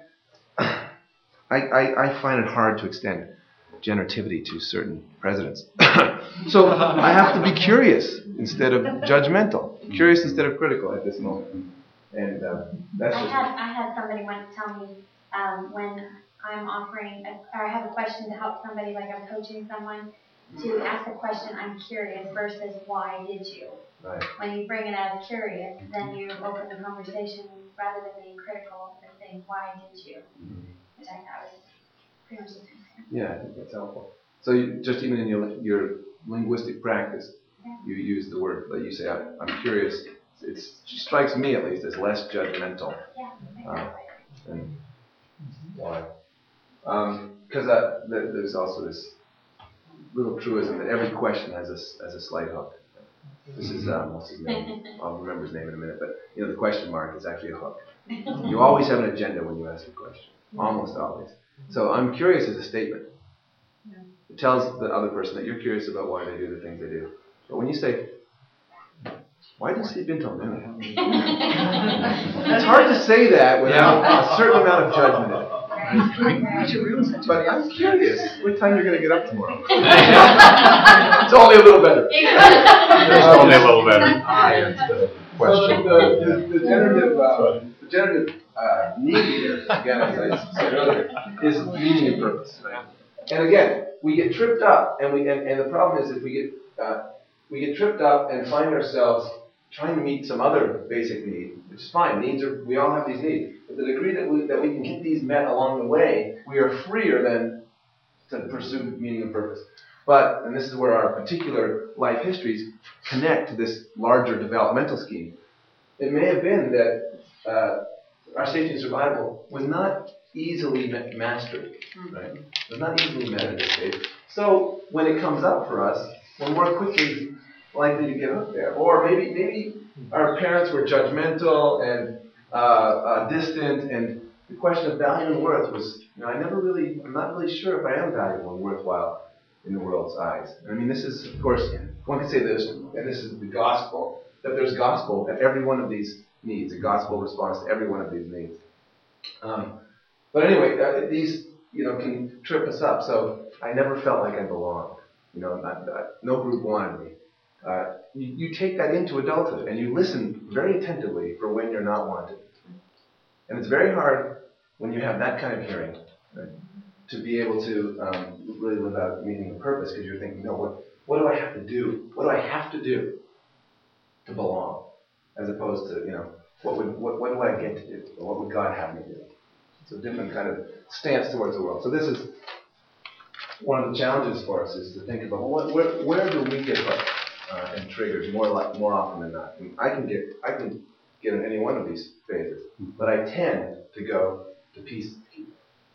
I find it hard to extend generativity to certain presidents. So I have to be curious instead of judgmental, curious instead of critical at this moment. And that's just... I had somebody once tell me when I'm offering, or I have a question to help somebody, like I'm coaching someone, to ask the question, I'm curious, versus why did you? Right. When you bring it as curious, then you open the conversation rather than being critical and saying, why did you? Which I thought was pretty much the same. Yeah, I think that's helpful. So just even in your linguistic practice, you use the word, like you say, I'm curious. It strikes me, at least, as less judgmental. Yeah, exactly. And why? Because there's also this little truism that every question has a slight hook. This is what's his name? I'll remember his name in a minute. But the question mark is actually a hook. You always have an agenda when you ask a question. Almost always. So I'm curious is a statement. It tells the other person that you're curious about why they do the things they do. But when you say, why did you sleep until noon? It's hard to say that without a certain amount of judgment in it. But I'm curious what time you're going to get up tomorrow. It's only a little better. It's only a little better. The generative need here, again, as I said earlier, is meaning and purpose. Right? And again, we get tripped up, and the problem is if we get tripped up and find ourselves trying to meet some other basic need, which is fine. We all have these needs. But the degree that we can get these met along the way, we are freer then to pursue meaning and purpose. But, and this is where our particular life histories connect to this larger developmental scheme, it may have been that our safety and survival was not easily mastered, right? It was not easily met at this stage. So when it comes up for us, we're more quickly likely to get up there. Or maybe our parents were judgmental and distant, and the question of value and worth was, I'm not really sure if I am valuable and worthwhile in the world's eyes. I mean, this is, of course, one could say this, and this is the gospel, that there's gospel at every one of these needs, a gospel response to every one of these needs. But anyway, these, can trip us up. So I never felt like I belonged. No group wanted me. You take that into adulthood, and you listen very attentively for when you're not wanted. And it's very hard when you have that kind of hearing, right, to be able to really live out meaning and purpose, because you're thinking, what do I have to do? What do I have to do to belong? As opposed to, what do I get to do? Or what would God have me do? It's a different kind of stance towards the world. So this is one of the challenges for us, is to think about, where do we get hooked and triggered more often than not? And I can get in any one of these phases, but I tend to go to peacekeeping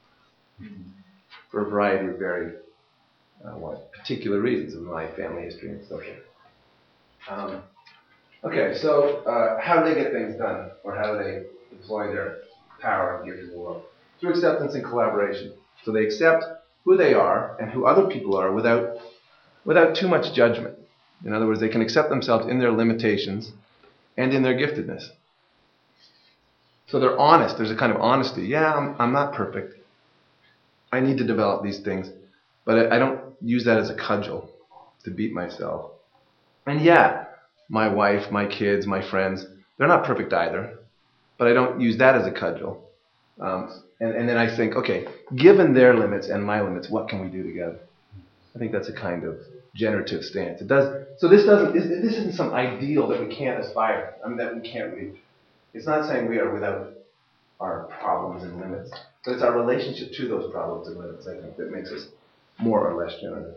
for a variety of very particular reasons of my family history and so forth. Okay, so how do they get things done, or how do they deploy their power and gift in the world? Through acceptance and collaboration. So they accept who they are and who other people are without too much judgment. In other words, they can accept themselves in their limitations and in their giftedness. So they're honest. There's a kind of honesty. Yeah, I'm not perfect. I need to develop these things. But I don't use that as a cudgel to beat myself. And yeah, my wife, my kids, my friends, they're not perfect either. But I don't use that as a cudgel. And then I think, okay, given their limits and my limits, what can we do together? I think that's a kind of generative stance. So this isn't some ideal that we can't aspire, that we can't reach. It's not saying we are without our problems and limits, but it's our relationship to those problems and limits, I think, that makes us more or less generative.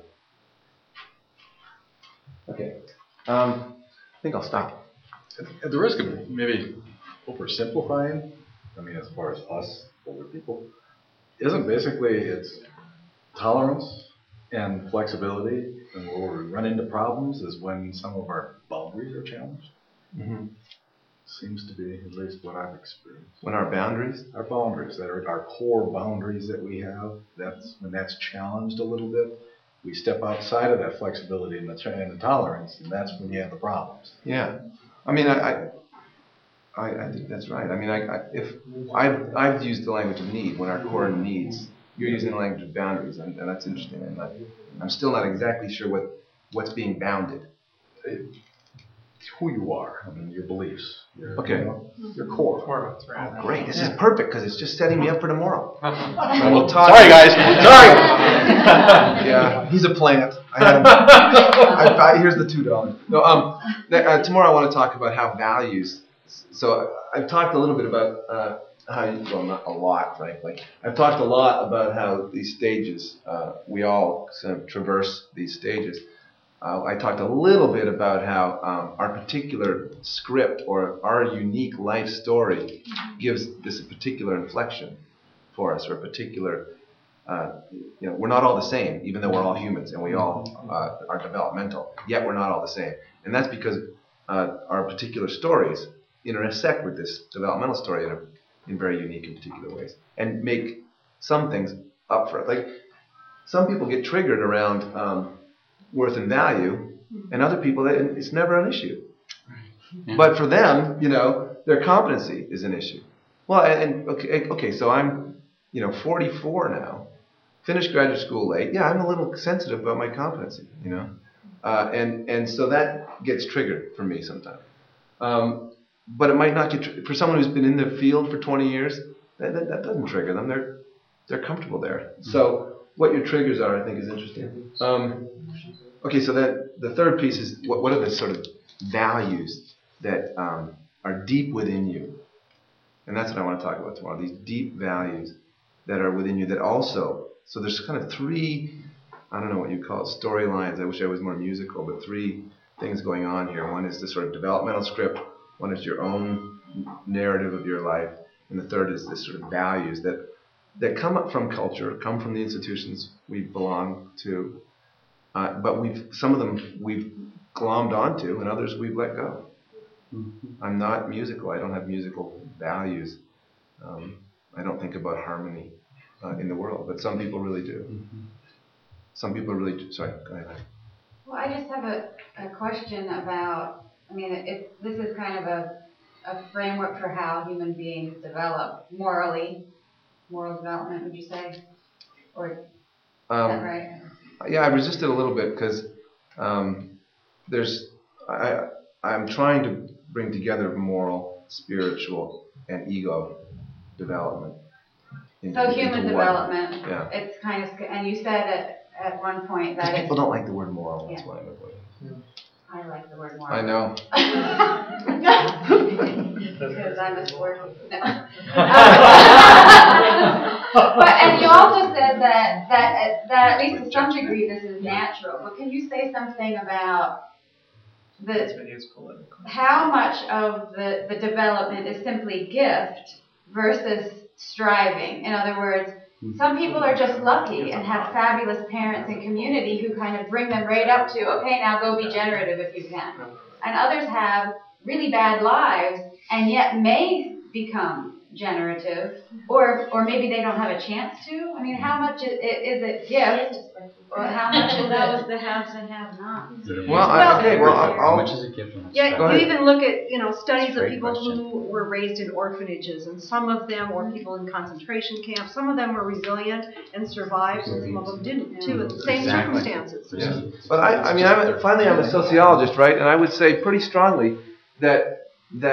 Okay. I think I'll stop. At the risk of maybe oversimplifying, I mean, as far as us, older people, isn't basically it's tolerance and flexibility, and where we run into problems is when some of our boundaries are challenged. Mm-hmm. Seems to be at least what I've experienced. When our boundaries? Our boundaries, that are our core boundaries that we have, that's when that's challenged a little bit. We step outside of that flexibility and the tolerance, and that's when you have the problems. Yeah. I mean, I think that's right. I mean, if I've used the language of need when our core needs. You're using the language of boundaries, and that's interesting. I'm still not exactly sure what's being bounded. Who you are, I mean, your beliefs, your core. Oh, great! This is perfect because it's just setting me up for tomorrow. We'll talk. Sorry, guys. Sorry. Yeah, he's a plant. Here's the $2. No, tomorrow I want to talk about how values. So I've talked a little bit about well, not a lot, frankly. I've talked a lot about how these stages, we all sort of traverse these stages. I talked a little bit about how our particular script or our unique life story gives this a particular inflection for us, or a particular, we're not all the same, even though we're all humans and we all are developmental, yet we're not all the same. And that's because our particular stories intersect with this developmental story in very unique and particular ways, and make some things up for it. Like, some people get triggered around worth and value, and other people, it's never an issue. Yeah. But for them, their competency is an issue. Well, okay, so I'm, 44 now, finished graduate school late. Yeah, I'm a little sensitive about my competency, and so that gets triggered for me sometimes. But it might not get for someone who's been in the field for 20 years. That doesn't trigger them. They're comfortable there. Mm-hmm. So what your triggers are, I think, is interesting. Okay, so the third piece is what are the sort of values that are deep within you, and that's what I want to talk about tomorrow. These deep values that are within you that also. So there's kind of three. I don't know what you call it, storylines. I wish I was more musical, but three things going on here. One is the sort of developmental script. One is your own narrative of your life, and the third is this sort of values that come up from culture, come from the institutions we belong to, but some of them we've glommed onto, and others we've let go. Mm-hmm. I'm not musical. I don't have musical values. I don't think about harmony in the world, but some people really do. Mm-hmm. Some people really do. Sorry, go ahead. Well, I just have a question about. I mean, this is kind of a framework for how human beings develop morally. Moral development, would you say? Or is that right? Yeah, I resisted a little bit because I'm trying to bring together moral, spiritual, and ego development. So human development. Yeah. It's kind of, and you said at one point that people don't like the word moral. That's why I'm avoiding. Yeah. I like the word moral. I know. Because I'm a sport. No. But and you also said that at least to some degree this is natural. But can you say something about how much of the development is simply gift versus striving? In other words, some people are just lucky and have fabulous parents and community who kind of bring them right up to, okay, now go be generative if you can. And others have really bad lives and yet may become generative, or maybe they don't have a chance to. I mean, how much is it gift, or how much is That was it? the haves and have-nots. How much is it given? Yeah, Go you ahead. even look at, studies of Great people question. who were raised in orphanages, and some of them were people in concentration camps. Some of them were resilient and survived, and some of them didn't, too, in the same Exactly. circumstances. Yeah. But I'm a sociologist, right? And I would say pretty strongly that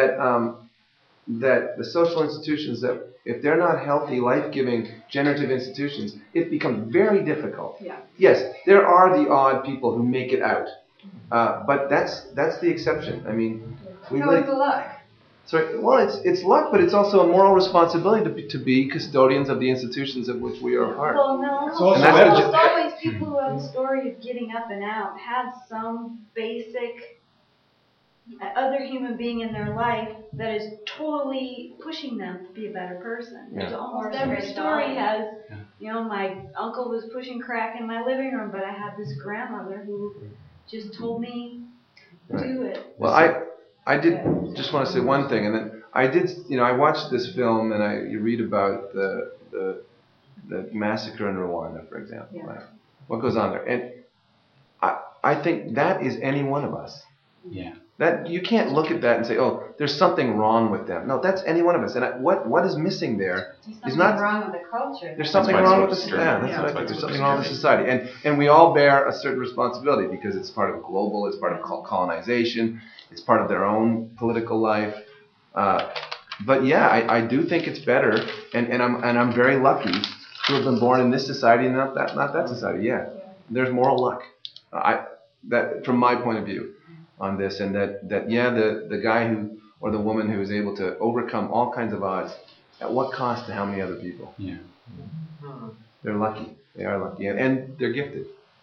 the social institutions, that if they're not healthy, life-giving, generative institutions, it becomes very difficult. Yeah. Yes, there are the odd people who make it out, but that's the exception. I mean, we No, it's a luck. Sorry, well, it's luck, but it's also a moral responsibility to be custodians of the institutions of which we are a part. Well, no, It's also almost always people who have a story of getting up and out have some basic other human being in their life that is totally pushing them to be a better person. Yeah. There's almost Or every story spirituality. has, my uncle was pushing crack in my living room, but I had this grandmother who just told me do it. Well, I did just want to say one thing, and then I watched this film, and you read about the massacre in Rwanda, for example. Yeah. Right? What goes on there, and I think that is any one of us. Yeah. That you can't look at that and say, oh, there's something wrong with them. No, that's any one of us. And what is missing there There's is something not. wrong with the culture. There's something That's why wrong it's with so the disturbing. that's Yeah, what I that's why think. it's There's so something wrong with society, and we all bear a certain responsibility because it's part of global, it's part of colonization, it's part of their own political life. But yeah, I do think it's better, and I'm very lucky to have been born in this society and not that society. Yeah, there's moral luck. That from my point of view on this, and that the guy who or the woman who is able to overcome all kinds of odds, at what cost to how many other people? Yeah. They're lucky. They are lucky, and they're gifted.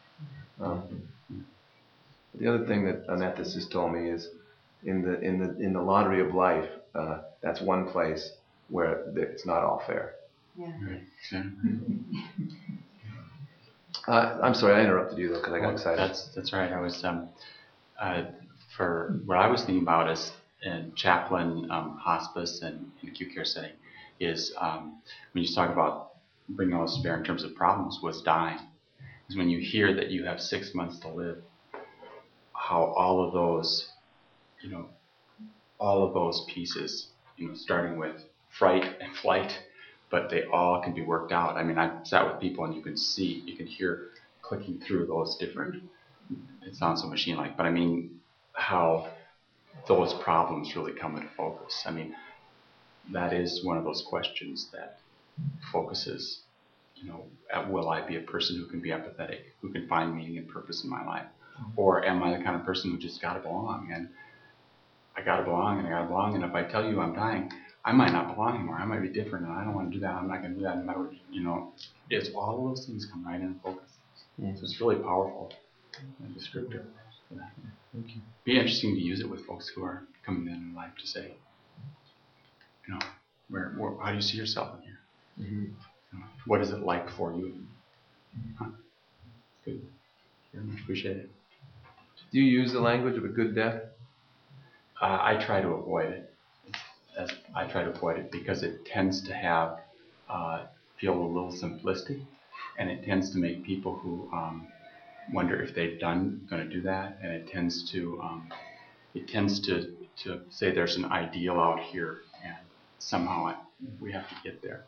The other thing that an ethicist told me is, in the lottery of life, that's one place where it's not all fair. Yeah. Right. I'm sorry, I interrupted you though because I got excited. That's right. I was for what I was thinking about is in chaplain, hospice, and in acute care setting is when you talk about bringing all this to bear in terms of problems was dying. Is when you hear that you have 6 months to live, how all of those pieces, starting with fright and flight, but they all can be worked out. I mean, I've sat with people and you can hear clicking through those different, it sounds so machine-like, but I mean, how those problems really come into focus. I mean, that is one of those questions that focuses, will I be a person who can be empathetic, who can find meaning and purpose in my life? Or am I the kind of person who just got to belong? And I got to belong, and if I tell you I'm dying, I might not belong anymore. I might be different, and I don't want to do that. I'm not going to do that no matter what, it's all of those things come right in focus. So it's really powerful and descriptive for that. Thank you. Be interesting to use it with folks who are coming in life to say, where how do you see yourself in here? Mm-hmm. What is it like for you? Good. Very much appreciate it. Do you use the language of a good death? I try to avoid it. Because it tends to have feel a little simplistic, and it tends to make people who wonder if they've going to do that, and it tends to say there's an ideal out here, and somehow we have to get there.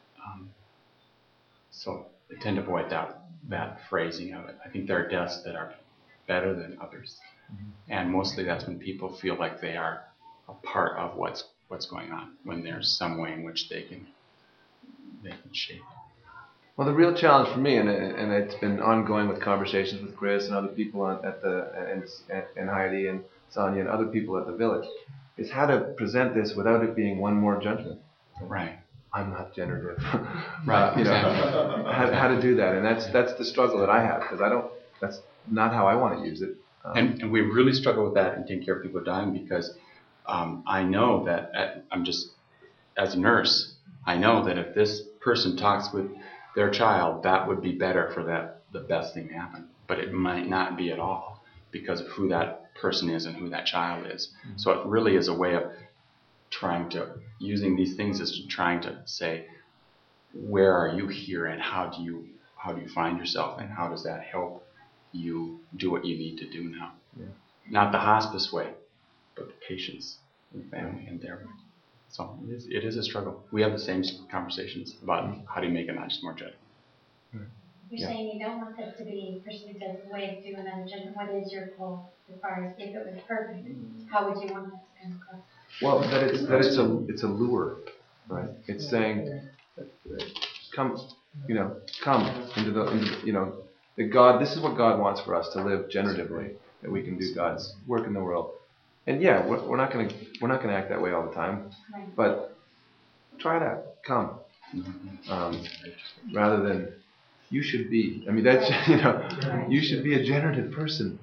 So I tend to avoid that phrasing of it. I think there are deaths that are better than others, and mostly that's when people feel like they are a part of what's going on, when there's some way in which they can shape. Well, the real challenge for me, and it's been ongoing with conversations with Chris and other people and Heidi and Sonia and other people at the village, is how to present this without it being one more judgment. Right. I'm not generative. Right. How to do that, and that's the struggle that I have, because that's not how I want to use it. And we really struggle with that and taking care of people dying, because I know that I'm just, as a nurse, I know that if this person talks with their child, that would be better for the best thing to happen. But it might not be at all, because of who that person is and who that child is. So it really is a way of using these things as trying to say, where are you here and how do you find yourself and how does that help you do what you need to do now? Yeah. Not the hospice way, but the patients and family and their way. So it is a struggle. We have the same conversations about how do you make it not just more judgment. You're saying you don't want this to be perceived as a way of doing an agenda. What is your goal as far as if it was perfect? How would you want that to come across? Well, that it's a lure, right? It's saying, come into the that God. This is what God wants for us to live generatively. That we can do God's work in the world. And yeah, we're not gonna act that way all the time, but try it out. Come, rather than you should be. I mean, that's you should be a generative person.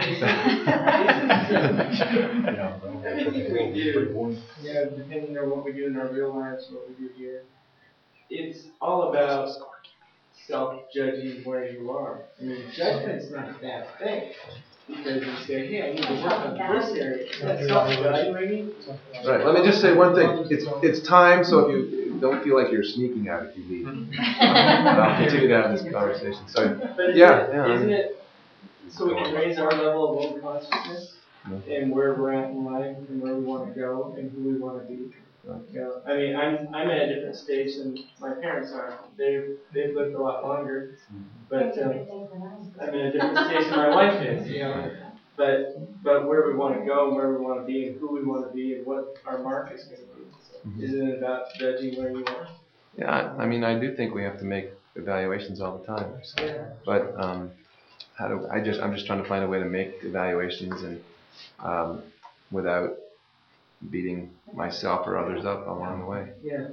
Everything we do, depending on what we do in our real lives, what we do here, it's all about self-judging where you are. I mean, judgment's not a bad thing. Because you say, hey, I need to work on this area. That's self-evaluating. Right. Let me just say one thing. It's time, so if you don't feel like you're sneaking out if you leave. I'll continue to have this conversation. So, but isn't it so we can raise our level of own consciousness and where we're at in life and where we want to go and who we want to be? I mean, I'm at a different stage than my parents are. They've lived a lot longer, but I'm in a different stage than my wife is. But where we want to go, and where we want to be, and who we want to be, and what our mark is going to be. So, isn't it about judging where you are? Yeah, I mean, I do think we have to make evaluations all the time. Yeah. But I'm just trying to find a way to make evaluations and without beating myself or others up along the way. Yeah.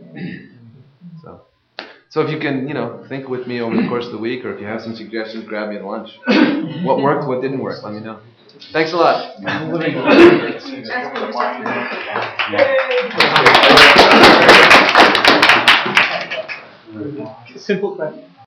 So if you can, think with me over the course of the week, or if you have some suggestions, grab me at lunch. What worked, what didn't work, let me know. Thanks a lot. Simple question.